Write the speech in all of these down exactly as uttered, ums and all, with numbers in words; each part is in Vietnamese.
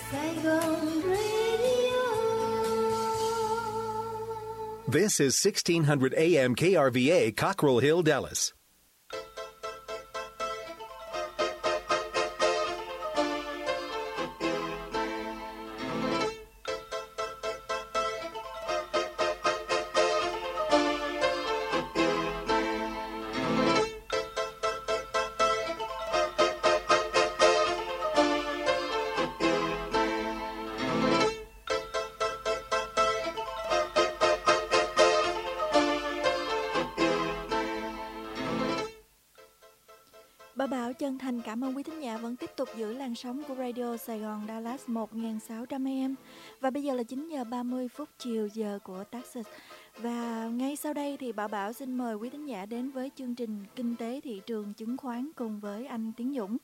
Saigon Radio. This is sixteen hundred A M K R V A, Cockrell Hill, Dallas. Bà Bảo chân thành cảm ơn quý thính giả vẫn tiếp tục giữ làn sóng của Radio Sài Gòn Dallas một nghìn sáu trăm A M. Và bây giờ là chín giờ ba mươi phút chiều giờ của Texas. Và ngay sau đây thì Bảo Bảo xin mời quý thính giả đến với chương trình Kinh tế thị trường chứng khoán cùng với anh Tiến Dũng.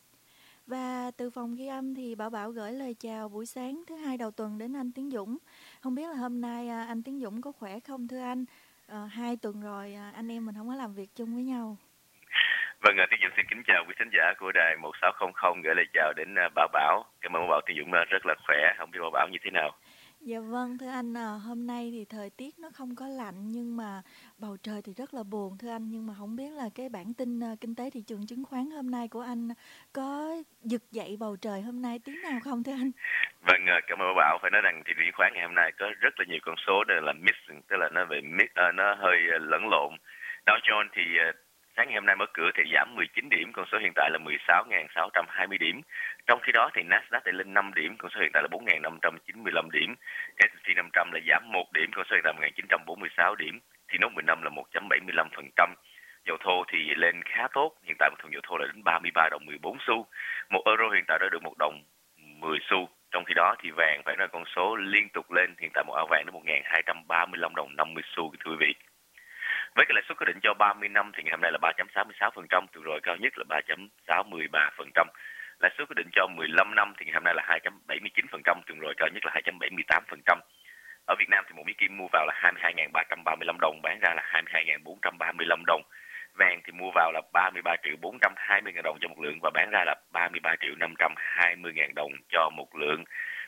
Và từ phòng ghi âm thì Bảo Bảo gửi lời chào buổi sáng thứ hai đầu tuần đến anh Tiến Dũng. Không biết là hôm nay anh Tiến Dũng có khỏe không thưa anh? À, hai tuần rồi anh em mình không có làm việc chung với nhau. Vâng, Tiến Dũng xin kính chào quý khán giả của đài một sáu không không, gửi lời chào đến Bảo Bảo. Cảm ơn Bảo Bảo, Tiến Dũng rất là khỏe, không biết Bảo Bảo như thế nào? Dạ vâng, thưa anh, à, hôm nay thì thời tiết nó không có lạnh nhưng mà bầu trời thì rất là buồn thưa anh. Nhưng mà không biết là cái bản tin uh, kinh tế thị trường chứng khoán hôm nay của anh có giật dậy bầu trời hôm nay tí nào không thưa anh? Vâng, cảm ơn Bảo Bảo. Phải nói rằng thị trường chứng khoán ngày hôm nay có rất là nhiều con số đây là mix, tức là nó về mix, uh, nó hơi lẫn lộn. Dow Jones thì uh, sáng ngày hôm nay mở cửa thì giảm mười chín điểm, con số hiện tại là mười sáu nghìn sáu trăm hai mươi điểm. Trong khi đó thì Nasdaq thì lên năm điểm, con số hiện tại là bốn nghìn năm trăm chín mươi lăm điểm. ét and pê năm trăm là giảm một điểm, con số hiện tại một nghìn chín trăm bốn mươi sáu điểm. Thì nốt mười năm là một phẩy bảy mươi lăm phần trăm. Dầu thô thì lên khá tốt, hiện tại một thùng dầu thô là đến ba mươi ba đồng mười bốn xu. Một euro hiện tại đã được một đồng mười xu. Trong khi đó thì vàng phải là con số liên tục lên, hiện tại một ao vàng đến một nghìn hai trăm ba mươi lăm đồng năm mươi xu thưa quý vị. Với cái lãi suất quyết định cho ba mươi năm thì ngày hôm nay là ba phẩy sáu mươi sáu phần trăm, tuần rồi cao nhất là ba phẩy sáu mươi ba phần trăm. Lãi suất quyết định cho mười lăm năm thì ngày hôm nay là hai phẩy bảy mươi chín phần trăm, tuần rồi cao nhất là hai phẩy bảy mươi tám phần trăm. Ở Việt Nam thì một miếng kim mua vào là hai mươi hai nghìn ba trăm ba mươi lăm đồng, bán ra là hai mươi hai nghìn bốn trăm ba mươi lăm đồng. Vàng thì mua vào là ba mươi ba triệu bốn trăm hai mươi nghìn đồng cho một lượng và bán ra là ba mươi ba triệu năm trăm hai mươi nghìn đồng cho một lượng.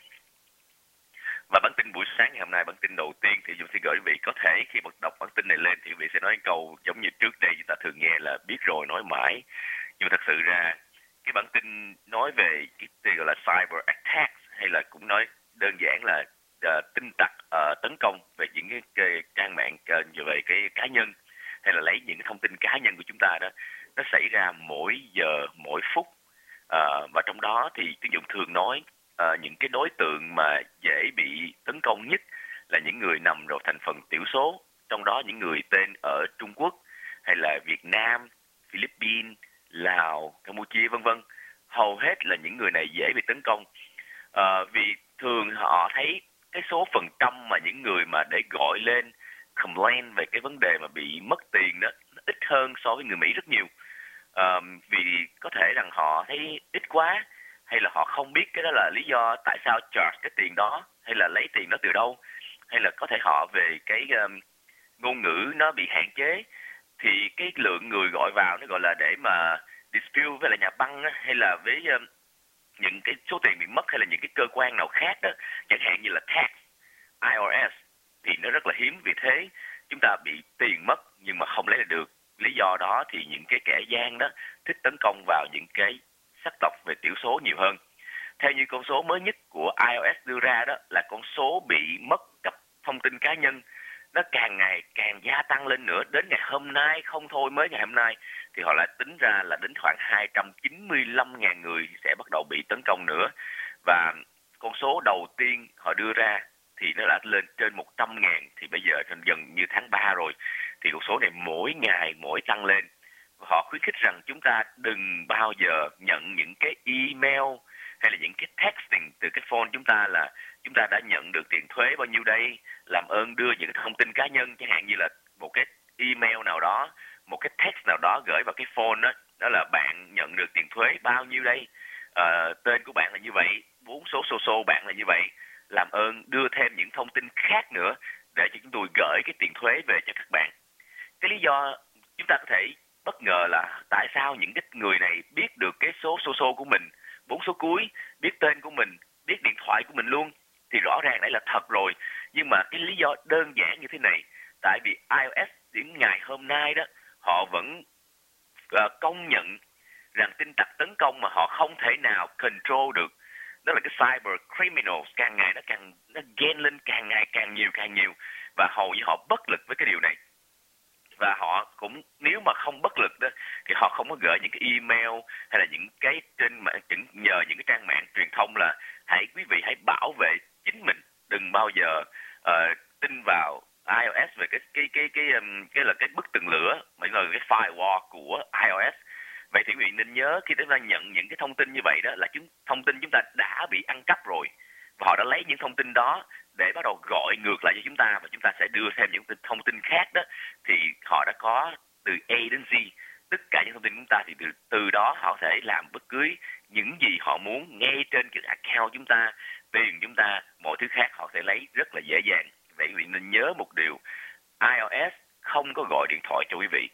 Và bản tin buổi sáng ngày hôm nay, bản tin đầu tiên thì chúng sẽ gửi quý vị, có thể khi đọc bản tin này lên thì quý vị sẽ nói câu giống như trước đây chúng ta thường nghe là biết rồi nói mãi. Nhưng mà thật sự ra cái bản tin nói về cái từ gọi là cyber attacks, hay là cũng nói đơn giản là uh, tin tặc uh, tấn công về những cái, cái trang mạng uh, về cái cá nhân, hay là lấy những cái thông tin cá nhân của chúng ta đó, nó xảy ra mỗi giờ mỗi phút. Uh, và trong đó thì Tiến Dũng thường nói uh, những cái đối tượng mà dễ bị tấn công nhất là những người nằm vào thành phần thiểu số, trong đó những người tên ở Trung Quốc hay là Việt Nam, Philippines, Lào, Campuchia vân vân. Hầu hết là những người này dễ bị tấn công uh, vì thường họ thấy cái số phần trăm mà những người mà để gọi lên complain về cái vấn đề mà bị mất tiền đó nó ít hơn so với người Mỹ rất nhiều. Uh, vì có thể rằng họ thấy ít quá, hay là họ không biết cái đó là lý do tại sao charge cái tiền đó, hay là lấy tiền đó từ đâu, hay là có thể họ về cái um, ngôn ngữ nó bị hạn chế, thì cái lượng người gọi vào nó gọi là để mà dispute với lại nhà băng á, hay là với um, những cái số tiền bị mất, hay là những cái cơ quan nào khác đó, chẳng hạn như là tax, i rờ ét, thì nó rất là hiếm. Vì thế chúng ta bị tiền mất nhưng mà không lấy lại được. Lý do đó thì những cái kẻ gian đó thích tấn công vào những cái sắc tộc về thiểu số nhiều hơn. Theo như con số mới nhất của i rờ ét đưa ra đó, là con số bị mất cắp thông tin cá nhân nó càng ngày càng gia tăng lên nữa. Đến ngày hôm nay không thôi, mới ngày hôm nay thì họ lại tính ra là đến khoảng hai trăm chín mươi lăm nghìn người sẽ bắt đầu bị tấn công nữa. Và con số đầu tiên họ đưa ra thì nó đã lên trên một trăm nghìn, thì bây giờ dần như tháng ba rồi thì con số này mỗi ngày mỗi tăng lên. Họ khuyến khích rằng chúng ta đừng bao giờ nhận những cái email hay là những cái texting từ cái phone chúng ta là chúng ta đã nhận được tiền thuế bao nhiêu đây, làm ơn đưa những cái thông tin cá nhân, chẳng hạn như là một cái email nào đó, một cái text nào đó gửi vào cái phone đó, đó là bạn nhận được tiền thuế bao nhiêu đây, à, tên của bạn là như vậy, bốn số số số bạn là như vậy, làm ơn đưa thêm những thông tin khác nữa để cho chúng tôi gửi cái tiền thuế về cho các bạn. Cái lý do chúng ta có thể bất ngờ là tại sao những cái người này biết được cái số số số của mình, bốn số cuối, biết tên của mình, biết điện thoại của mình luôn, thì rõ ràng đây là thật rồi. Nhưng mà cái lý do đơn giản như thế này, tại vì iOS đến ngày hôm nay đó, họ vẫn uh, công nhận rằng tin tặc tấn công mà họ không thể nào control được. Đó là cái cyber criminals, càng ngày nó càng nó ghen lên, càng ngày càng nhiều càng nhiều, và hầu như họ bất lực với cái điều này. Và họ cũng, nếu mà không bất lực đó, thì họ không có gửi những cái email hay là những cái trên mạng, nhờ những cái trang mạng truyền thông là hãy quý vị hãy bảo vệ chính mình, đừng bao giờ uh, tin vào iOS về cái cái cái cái um, cái là cái bức tường lửa, mà là cái firewall của iOS. Vậy thì quý vị nên nhớ, khi chúng ta nhận những cái thông tin như vậy đó, là chúng thông tin chúng ta đã bị ăn cắp rồi, và họ đã lấy những thông tin đó để bắt đầu gọi ngược lại cho chúng ta, và chúng ta sẽ đưa thêm những thông tin khác đó. Thì họ đã có từ A đến Z tất cả những thông tin của chúng ta, thì từ, từ đó họ sẽ làm bất cứ những gì họ muốn ngay trên cái account chúng ta, tiền chúng ta, mọi thứ khác họ sẽ lấy rất là dễ dàng. Vậy quý vị nên nhớ một điều, iOS không có gọi điện thoại cho quý vị,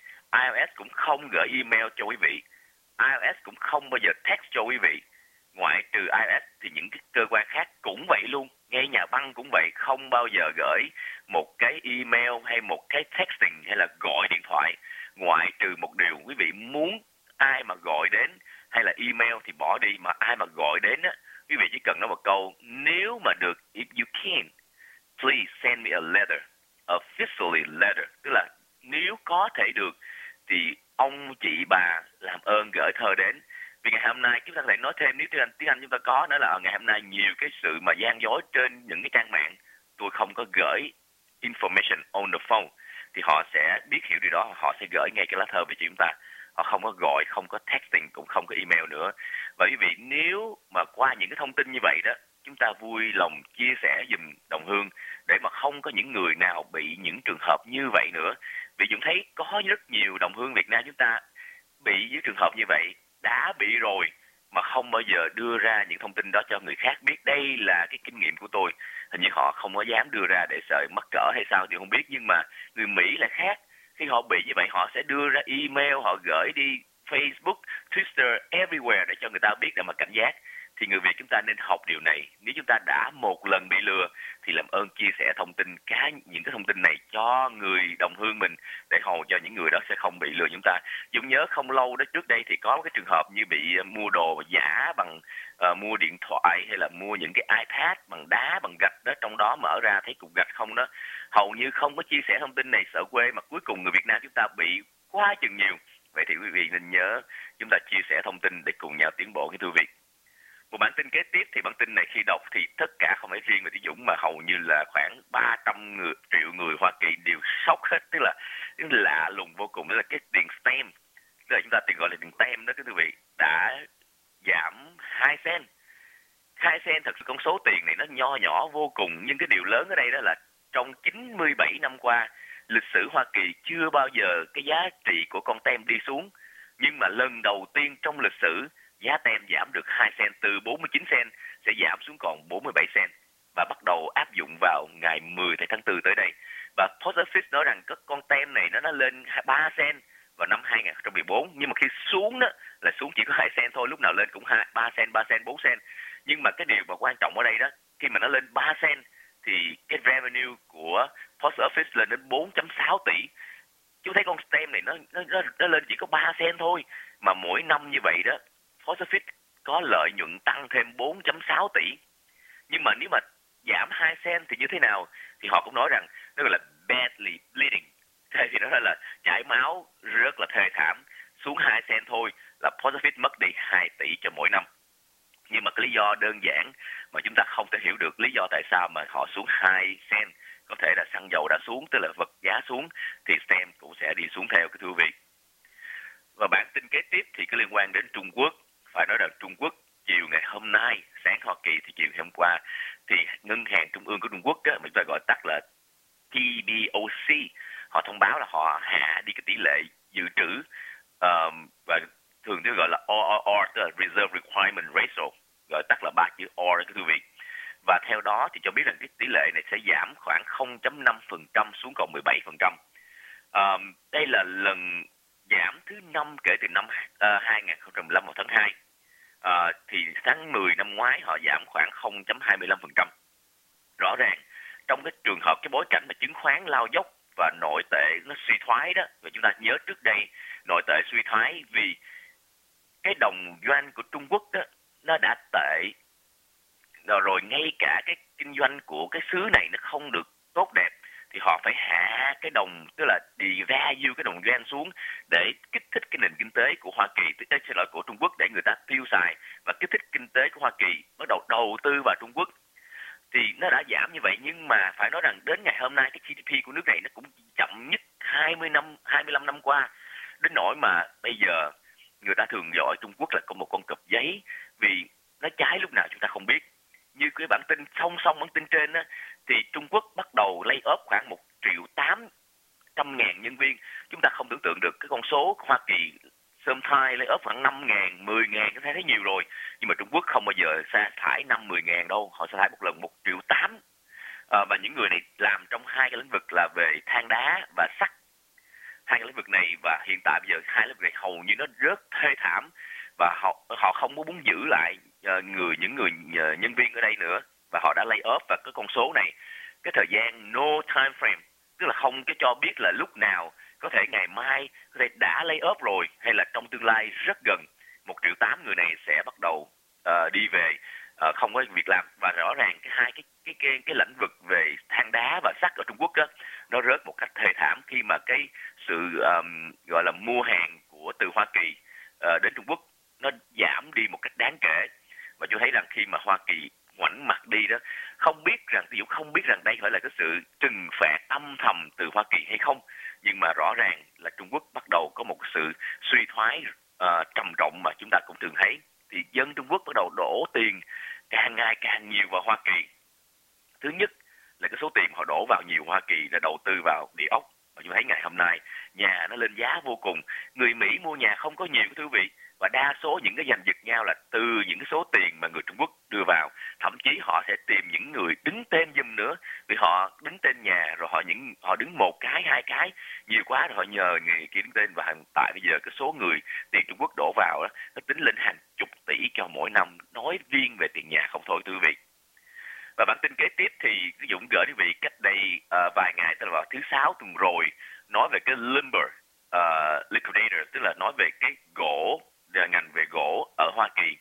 iOS cũng không gửi email cho quý vị, iOS cũng không bao giờ text cho quý vị. Ngoại trừ iOS thì những cái cơ quan khác cũng vậy luôn, ngay nhà băng cũng vậy, không bao giờ gửi một cái email hay một cái texting hay là gọi điện thoại. Ngoại trừ một điều, quý vị muốn ai mà gọi đến hay là email thì bỏ đi, mà ai mà gọi đến á, quý vị chỉ cần nói một câu, nếu mà được, if you can, please send me a letter, officially letter, tức là nếu có thể được thì ông chị bà làm ơn gửi thơ đến. Vì ngày hôm nay chúng ta có thể nói thêm, nếu tiếng Anh, tiếng Anh chúng ta có nữa là ngày hôm nay nhiều cái sự mà gian dối trên những cái trang mạng. Tôi không có gửi information on the phone, thì họ sẽ biết hiểu điều đó, họ sẽ gửi ngay cái lá thơ về cho chúng ta. Họ không có gọi, không có texting, cũng không có email nữa. Và quý vị, nếu mà qua những cái thông tin như vậy đó, chúng ta vui lòng chia sẻ giùm đồng hương để mà không có những người nào bị những trường hợp như vậy nữa. Vì chúng thấy có rất nhiều đồng hương Việt Nam chúng ta bị những trường hợp như vậy, đã bị rồi mà không bao giờ đưa ra những thông tin đó cho người khác biết. Đây là cái kinh nghiệm của tôi. Hình như họ không có dám đưa ra để sợ mắc cỡ hay sao thì không biết, nhưng mà người Mỹ là khác. Khi họ bị như vậy họ sẽ đưa ra email, họ gửi đi Facebook, Twitter, everywhere để cho người ta biết để mà cảnh giác. Thì người Việt chúng ta nên học điều này. Nếu chúng ta đã một lần bị lừa thì làm ơn chia sẻ thông tin, cá những cái thông tin này cho người đồng hương mình, để hầu cho những người đó sẽ không bị lừa chúng ta. Dũng nhớ không lâu đó, trước đây thì có cái trường hợp như bị mua đồ giả bằng uh, mua điện thoại hay là mua những cái iPad bằng đá, bằng gạch đó, trong đó mở ra thấy cục gạch không đó. Hầu như không có chia sẻ thông tin này, sợ quê, mà cuối cùng người Việt Nam chúng ta bị quá chừng nhiều. Vậy thì quý vị nên nhớ chúng ta chia sẻ thông tin để cùng nhau tiến bộ, cái thưa quý vị. Một bản tin kế tiếp thì bản tin này khi đọc thì tất cả không phải riêng về Tiến Dũng, mà hầu như là khoảng ba trăm người, triệu người Hoa Kỳ đều sốc hết, tức là tức là lạ lùng vô cùng. Đó là cái tiền stem, tức là chúng ta tiền gọi là tiền tem đó, cái quý vị, đã giảm hai cent. hai cent, thật sự con số tiền này nó nho nhỏ vô cùng, nhưng cái điều lớn ở đây đó là trong chín mươi bảy năm qua, lịch sử Hoa Kỳ chưa bao giờ cái giá trị của con tem đi xuống, nhưng mà lần đầu tiên trong lịch sử giá tem giảm được hai cent, từ bốn mươi chín cent sẽ giảm xuống còn bốn mươi bảy cent, và bắt đầu áp dụng vào ngày mười tháng tư tới đây. Và Post Office nói rằng các con tem này nó nó lên ba cent vào năm hai không một bốn, nhưng mà khi xuống đó là xuống chỉ có hai cent thôi, lúc nào lên cũng ba cent, ba cent, bốn cent. Nhưng mà cái điều mà quan trọng ở đây đó, khi mà nó lên ba cent thì cái revenue của Post Office lên đến bốn phẩy sáu tỷ. Chú thấy con tem này nó, nó, nó lên chỉ có ba cent thôi, mà mỗi năm như vậy đó, Post Office có lợi nhuận tăng thêm bốn phẩy sáu tỷ. Nhưng mà nếu mà giảm hai cent thì như thế nào? Thì họ cũng nói rằng nó gọi là badly bleeding. Thế thì nó là chảy máu rất là thê thảm. Xuống hai cent thôi là Post Office mất đi hai tỷ cho mỗi năm. Nhưng mà cái lý do đơn giản mà chúng ta không thể hiểu được lý do tại sao mà họ xuống hai cent. Có thể là xăng dầu đã xuống, tức là vật giá xuống, thì stem cũng sẽ đi xuống theo, cái thưa quý vị. Và bản tin kế tiếp thì có liên quan đến Trung Quốc. Phải nói rằng Trung Quốc chiều ngày hôm nay, sáng Hoa Kỳ thì chiều ngày hôm qua, thì Ngân hàng Trung ương của Trung Quốc, á, mình phải gọi tắt là T B O C, họ thông báo là họ hạ đi cái tỷ lệ dự trữ, um, và thường tôi gọi là R R R, tức là Reserve Requirement Ratio, gọi tắt là ba chữ R, cái quý vị. Và theo đó thì cho biết rằng cái tỷ lệ này sẽ giảm khoảng không phẩy năm phần trăm xuống còn mười bảy phần trăm. Um, đây là lần giảm thứ năm kể từ năm uh, hai không một năm vào tháng hai. À, thì tháng mười năm ngoái họ giảm khoảng không phẩy hai mươi lăm phần trăm. Rõ ràng trong cái trường hợp cái bối cảnh mà chứng khoán lao dốc và nội tệ nó suy thoái đó, và chúng ta nhớ trước đây nội tệ suy thoái vì cái đồng yuan của Trung Quốc đó nó đã tệ rồi, rồi ngay cả cái kinh doanh của cái xứ này nó không được tốt đẹp thì họ phải hạ cái đồng, tức là devalue cái đồng yuan xuống để kích thích cái nền kinh tế của Hoa Kỳ, tức là xin lỗi của Trung Quốc, để người ta tiêu xài và kích thích kinh tế của Hoa Kỳ bắt đầu đầu tư vào Trung Quốc. Thì nó đã giảm như vậy, nhưng mà phải nói rằng đến ngày hôm nay cái giê đê pê của nước này nó cũng chậm nhất hai mươi năm, hai mươi lăm năm qua, đến nỗi mà bây giờ người ta thường gọi Trung Quốc là có một con cọp giấy vì nó cháy lúc nào chúng ta không biết. Như cái bản tin song song bản tin trên á, thì Trung Quốc bắt đầu lay off khoảng một triệu tám trăm ngàn nhân viên. Chúng ta không tưởng tượng được cái con số Hoa Kỳ sớm thai lay off khoảng năm ngàn, mười ngàn, có thể thấy nhiều rồi. Nhưng mà Trung Quốc không bao giờ sa thải năm, mười ngàn đâu. Họ sa thải một lần một triệu tám. À, và những người này làm trong hai cái lĩnh vực là về than đá và sắt. Hai cái lĩnh vực này, và hiện tại bây giờ hai lĩnh vực này hầu như nó rất thê thảm. Và họ họ không muốn giữ lại uh, người những người uh, nhân viên ở đây nữa. Và họ đã lay off, và cái con số này, cái thời gian no time frame, tức là không cái cho biết là lúc nào, có thể ngày mai, có thể đã lay off rồi, hay là trong tương lai rất gần, một triệu tám người này sẽ bắt đầu uh, đi về, uh, không có việc làm. Và rõ ràng cái hai cái cái cái cái lĩnh vực về than đá và sắt ở Trung Quốc đó, nó rớt một cách thê thảm khi mà cái sự um, gọi là mua hàng của từ Hoa Kỳ uh, đến Trung Quốc nó giảm đi một cách đáng kể. Và tôi thấy rằng khi mà Hoa Kỳ ngoảnh mặt đi đó, không biết rằng, ví dụ không biết rằng đây phải là cái sự trừng phạt âm thầm từ Hoa Kỳ hay không, nhưng mà rõ ràng là Trung Quốc bắt đầu có một sự suy thoái uh, trầm trọng mà chúng ta cũng thường thấy. Thì dân Trung Quốc bắt đầu đổ tiền càng ngày càng nhiều vào Hoa Kỳ. Thứ nhất là cái số tiền họ đổ vào nhiều Hoa Kỳ là đầu tư vào địa ốc. Và chúng thấy ngày hôm nay nhà nó lên giá vô cùng. Người Mỹ mua nhà không có nhiều, thưa quý vị. Và đa số những cái giành giật nhau là từ những cái số tiền mà người Trung Quốc đưa vào. Thậm chí họ sẽ tìm những người đứng tên giùm nữa. Vì họ đứng tên nhà, rồi họ những họ đứng một cái, hai cái, nhiều quá rồi họ nhờ người kia đứng tên. Và hiện tại bây giờ cái số người tiền Trung Quốc đổ vào đó, nó tính lên hàng chục tỷ cho mỗi năm. Nói riêng về tiền nhà không thôi, thưa quý vị. Và bản tin kế tiếp thì Dũng gửi quý vị cách đây uh, vài ngày, tức là vào thứ Sáu tuần rồi, nói về cái lumber uh, liquidator, tức là nói về cái gỗ, ngành về gỗ ở Hoa Kỳ.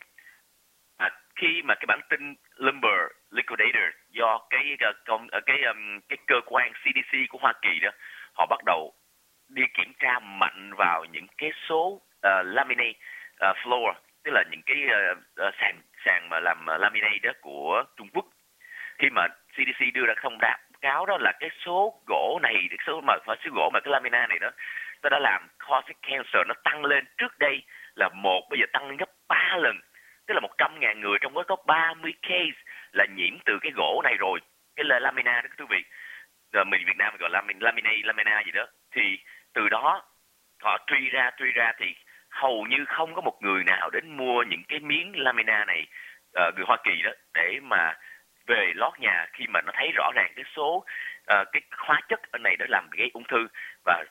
À, khi mà cái bản tin lumber liquidator do cái công cái um, cái cơ quan xê đê xê của Hoa Kỳ đó, họ bắt đầu đi kiểm tra mạnh vào những cái số uh, laminate uh, floor, tức là những cái uh, uh, sàn sàn mà làm uh, laminate đó của Trung Quốc. Khi mà xê đê xê đưa ra thông báo cáo đó là cái số gỗ này, cái số mà số gỗ mà cái lamina này đó, nó đã làm chronic cancer nó tăng lên, trước đây là một, bây giờ tăng lên gấp ba lần. Tức là một trăm ngàn người trong đó có ba mươi case là nhiễm từ cái gỗ này rồi. Cái là lamina đó quý vị. Rồi mình Việt Nam mình gọi lamin, lamina, lamina gì đó. Thì từ đó họ truy ra, truy ra thì hầu như không có một người nào đến mua những cái miếng lamina này, uh, người Hoa Kỳ đó, để mà về lót nhà khi mà nó thấy rõ ràng cái số uh, cái hóa chất ở này đã làm gây ung thư. Và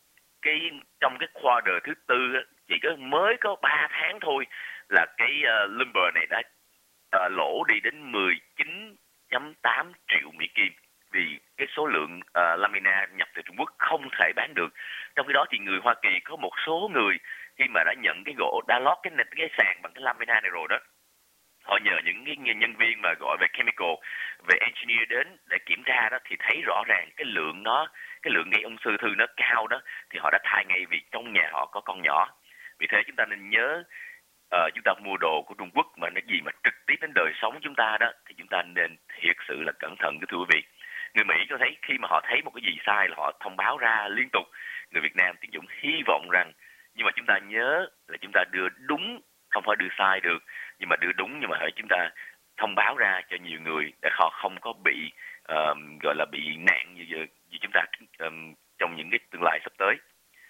cái trong cái quarter thứ tư chỉ có mới có ba tháng thôi là cái uh, lumber này đã uh, lỗ đi đến mười chín phẩy tám triệu Mỹ Kim, vì cái số lượng uh, lamina nhập từ Trung Quốc không thể bán được. Trong khi đó thì người Hoa Kỳ có một số người khi mà đã nhận cái gỗ, đã lót cái cái sàn bằng cái lamina này rồi đó, họ nhờ những cái nhân viên mà gọi về chemical, về engineer đến để kiểm tra đó, thì thấy rõ ràng cái lượng nó, cái lượng gây ung thư thư nó cao đó, thì họ đã thay ngay vì trong nhà họ có con nhỏ. Vì thế chúng ta nên nhớ, uh, chúng ta mua đồ của Trung Quốc mà nó gì mà trực tiếp đến đời sống chúng ta đó, thì chúng ta nên thiệt sự là cẩn thận, thưa quý vị. Người Mỹ có thấy khi mà họ thấy một cái gì sai là họ thông báo ra liên tục. Người Việt Nam thì Dũng hy vọng rằng, nhưng mà chúng ta nhớ là chúng ta đưa đúng, không phải đưa sai được, nhưng mà đưa đúng, nhưng mà hãy chúng ta thông báo ra cho nhiều người để họ không có bị uh, gọi là bị nạn như, như chúng ta um, trong những cái tương lai sắp tới.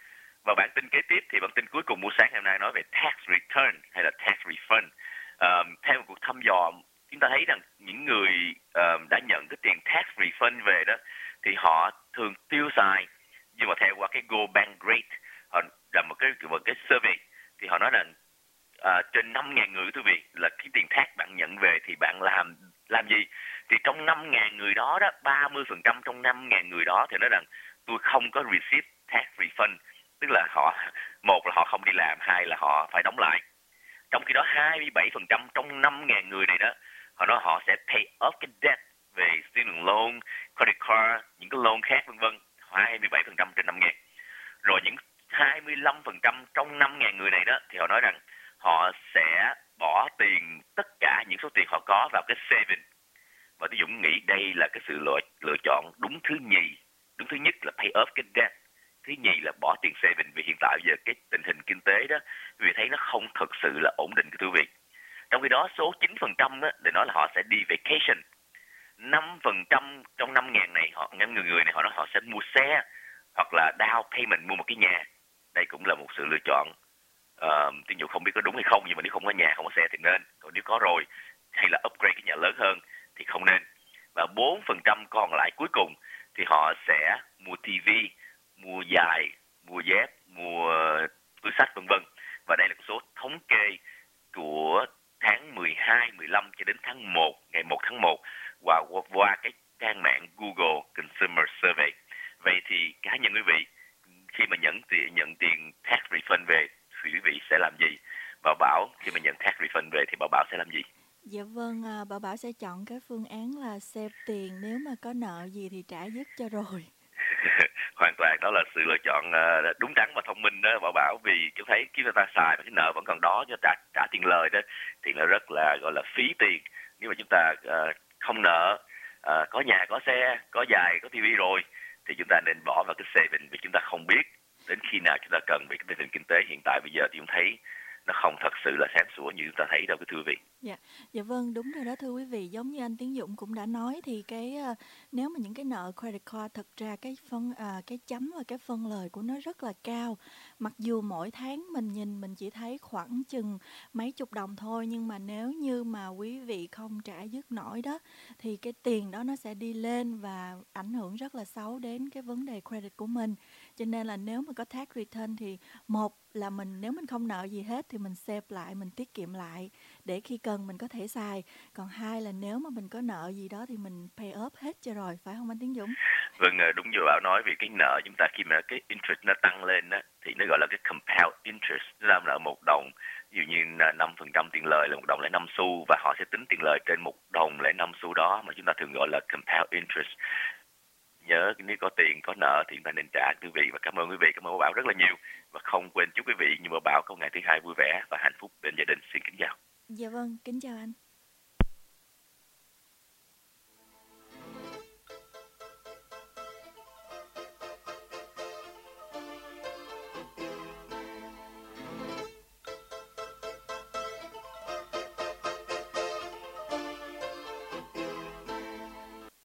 Và bản tin kế tiếp thì bản tin cuối cùng buổi sáng hôm nay nói về tax return hay là tax refund. Um, theo một cuộc thăm dò, chúng ta thấy rằng những người um, đã nhận cái tiền tax refund về đó thì họ thường tiêu xài, nhưng mà theo qua cái Go Bank Rate, họ làm một cái một cái survey thì họ nói rằng à, trên năm nghìn người quý vị, là cái tiền tax bạn nhận về thì bạn làm làm gì? Thì trong năm nghìn người đó đó, ba mươi phần trăm trong năm nghìn người đó thì nói rằng tôi không có receive tax refund, tức là họ, một là họ không đi làm, hai là họ phải đóng lại. Trong khi đó hai mươi bảy phần trăm trong năm nghìn người này đó, họ nói họ sẽ pay off cái debt về student loan, credit card, những cái loan khác vân vân, hai mươi bảy phần trăm trên năm nghìn. Rồi những hai mươi lăm phần trăm trong năm nghìn người này đó thì họ nói rằng họ sẽ bỏ tiền, tất cả những số tiền họ có vào cái saving. Và tôi Dũng nghĩ đây là cái sự lựa, lựa chọn đúng thứ nhì. Đúng thứ nhất là pay off cái debt, thứ nhì là bỏ tiền saving. Vì hiện tại bây giờ cái tình hình kinh tế đó, quý vị thấy nó không thực sự là ổn định thưa quý vị. Trong khi đó số chín phần trăm đó để nói là họ sẽ đi vacation. năm phần trăm trong năm nghìn này, họ những người người này họ nói họ sẽ mua xe hoặc là down payment mua một cái nhà. Đây cũng là một sự lựa chọn. Uh, Tuy nhiên không biết có đúng hay không, nhưng mà nếu không có nhà, không có xe thì nên. Còn nếu có rồi, hay là upgrade cái nhà lớn hơn thì không nên. Và bốn phần trăm còn lại cuối cùng thì họ sẽ mua tivi, mua giày, mua dép, mua túi xách vân vân. Và đây là số thống kê của tháng mười hai, mười lăm cho đến tháng một, ngày một tháng một, và qua cái trang mạng Google Consumer Survey. Vậy thì cá nhân quý vị khi mà nhận tiền nhận tiền tax refund về thì quý vị sẽ làm gì? Bảo Bảo khi mà nhận tax refund về thì Bảo Bảo sẽ làm gì? Dạ vâng, à, Bảo Bảo sẽ chọn cái phương án là save tiền, nếu mà có nợ gì thì trả dứt cho rồi. Hoàn toàn đó là sự lựa chọn uh, đúng đắn và thông minh đó Bảo Bảo, vì chúng thấy khi người ta xài mà cái nợ vẫn còn đó, cho trả trả tiền lời đó thì nó rất là gọi là phí tiền. Nếu mà chúng ta uh, không nợ, uh, có nhà, có xe, có giày, có tivi rồi thì chúng ta nên bỏ vào cái saving, vì chúng ta không biết đến khi nào chúng ta cần. Vì cái tình hình kinh tế hiện tại bây giờ thì chúng thấy nó không thật sự là sáng sủa như chúng ta thấy đâu cái thưa quý vị. Dạ, dạ vâng, đúng rồi đó thưa quý vị. Giống như anh Tiến Dũng cũng đã nói thì cái uh, nếu mà những cái nợ credit card, thật ra cái phân uh, cái chấm và cái phân lời của nó rất là cao. Mặc dù mỗi tháng mình nhìn mình chỉ thấy khoảng chừng mấy chục đồng thôi, nhưng mà nếu như mà quý vị không trả dứt nổi đó thì cái tiền đó nó sẽ đi lên và ảnh hưởng rất là xấu đến cái vấn đề credit của mình. Cho nên là nếu mà có tax return thì một là mình, nếu mình không nợ gì hết thì mình save lại, mình tiết kiệm lại để khi cần mình có thể xài. Còn hai là nếu mà mình có nợ gì đó thì mình pay off hết cho rồi, phải không anh Tiến Dũng? Vâng, đúng như Bảo nói, vì cái nợ chúng ta khi mà cái interest nó tăng lên á thì nó gọi là cái compound interest. Nó làm nợ một đồng, ví dụ như năm phần trăm tiền lời là một đồng lấy năm xu, và họ sẽ tính tiền lời trên một đồng lấy năm xu đó mà chúng ta thường gọi là compound interest. Nhớ nếu có tiền, có nợ thì chúng ta nên trả quý vị. Và cảm ơn quý vị, cảm ơn Bảo rất là nhiều. Và không quên chúc quý vị như Bảo có ngày thứ hai vui vẻ và hạnh phúc bên gia đình. Xin kính chào. Dạ vâng, kính chào anh.